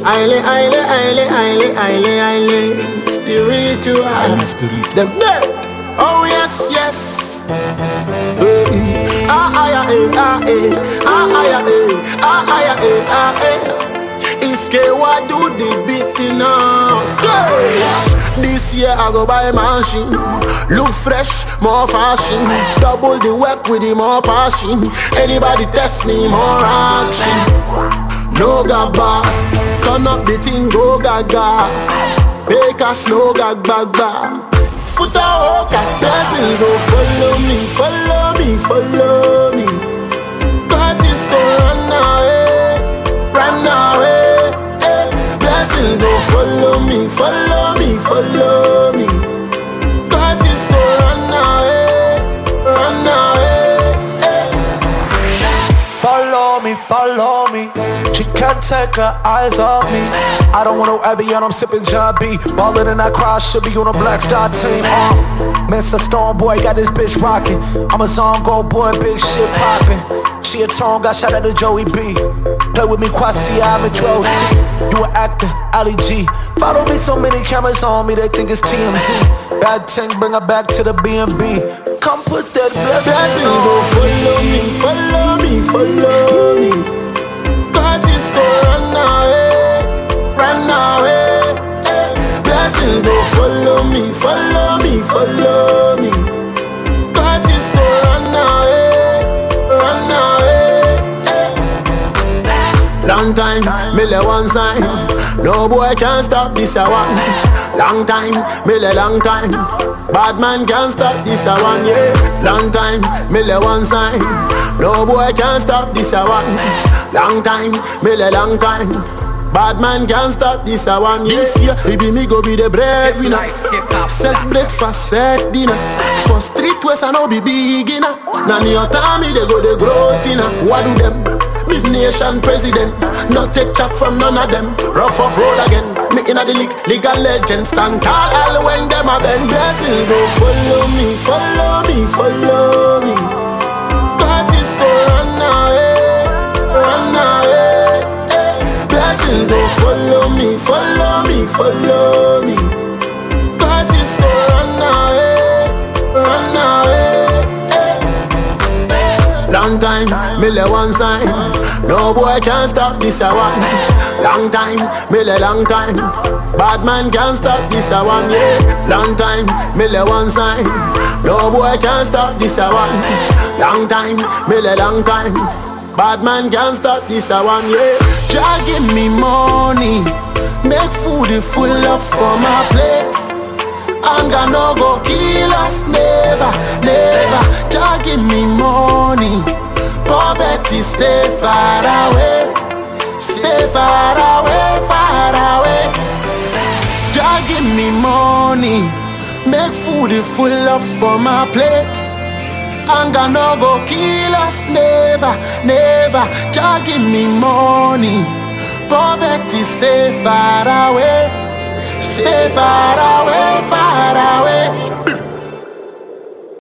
Aile, spiritual. Them there. Oh yes, yes. Iske what do the beating now? This year I go buy a machine. Look fresh, more fashion. Double the work with the more passion. Anybody test me, more action. No gaba, turn up the thing, go gaga. Pay cash, no gag baga. Foot a walk at blessing, go follow me, follow me, follow me. Cause it's gonna run away, run away. Blessing, go follow me, follow me, follow me. Cause it's gonna run away, run away. Follow me, follow me. She can't take her eyes off me. I don't want no Evian, I'm sipping John B. Ballin' in that crowd, should be on a Black Star team. Mr. Stone Boy got this bitch rockin'. I'm a Zone Go boy, big shit poppin'. She a tone, got shot at the Joey B. Play with me, Kwasi, I'm a Dro T. You an actor, Ali G. Follow me, so many cameras on me, they think it's TMZ. Bad thing, bring her back to the B&B. Come put that blessing on. Go follow me, follow me, follow me. Cause it's gonna run away, run away. Blessing, go follow me, follow me, follow me. Cause it's gonna run away, run away. Long time, me le one sign. No boy can stop this a one. Long time, me le long time. Bad man can't stop this a one, yeah. Long time, me le one sign. No boy can't stop this a one. Long time, me le long time. Bad man can't stop this a one, yeah. This year, baby me go be the breadwinner. Set breakfast, set dinner. For street west I know be beginner. Now your time me they go the growth inna. What do them? Big nation president. Not take chat from none of them. Rough up road again. Me inna the league, legal legend. Stand tall all when them a bend. Blessing go follow me, follow me, follow me. Cause it's gonna run away, run away. Blessing go follow me, follow me, follow me. Cause it's gonna run away, run away. Long time, me le one sign. No boy can stop this a one. Long time, me le long time. Bad man can't stop this a one, yeah. Long time, me le one sign. No boy can stop this a one. Long time, me le long time. Bad man can't stop this a one, yeah. Jah give me money, make food full up for my plate. Anger no go kill us, never, never. Jah give me money, poverty stay far away, stay far away, far away. Jah give me money, make food full up for my plate. Anger no go kill us, never, never. Jah give me money, poverty stay far away, stay far away, far away.